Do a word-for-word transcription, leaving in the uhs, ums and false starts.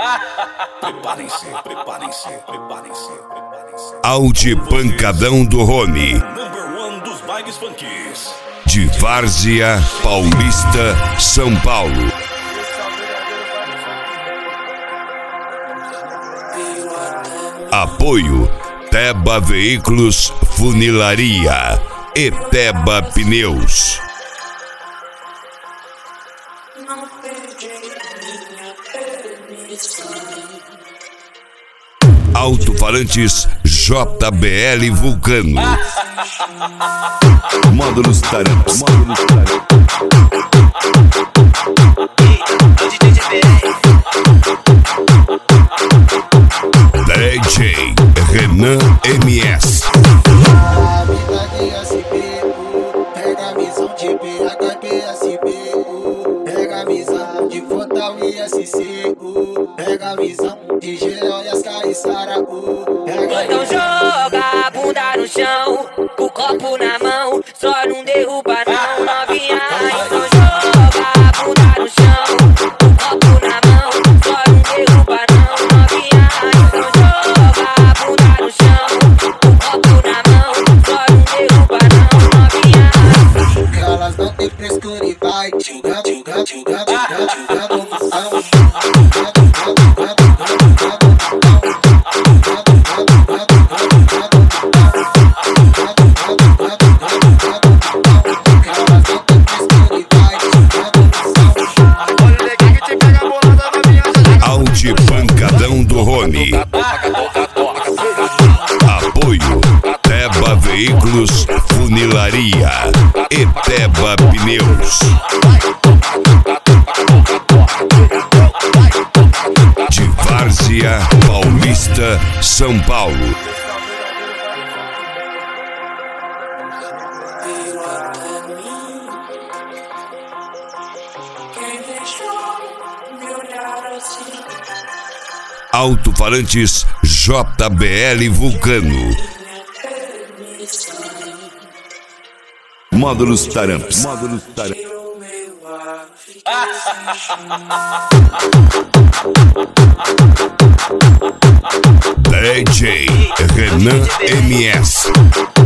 Preparem-se, preparem-se, preparem-se, preparem-se. Audi Pancadão do Rony. Number one dos bailes funkies. De Várzea, Paulista, São Paulo. Apoio Teba Veículos, Funilaria e Teba Pneus. Alto-falantes J B L Vulcano. Módulos Tarantos. Módulos Tarantos. D J Renan M S. Pega a visão de B H Q S B, pega a visão de Fortal e S C, pega a visão de Geral e as Caissara. Então joga a bunda no chão, com o copo na mão, só não derruba não, novinha. Então joga a bunda no chão, com o copo na mão, só não derruba não, novinha. Então joga a bunda no chão, com o copo na mão, só não derruba não, novinha. Elas não tem frescura e vai julgando, julgando, julgando, julgando, julgando. Audi Pancadão do Rony. Apoio Teba Veículos, Funilaria e Teba Pneus. De Várzea, Paulista, São Paulo. Alto-falantes J B L Vulcano. Módulos Taramps. Módulos Taramps. D J Renan M S.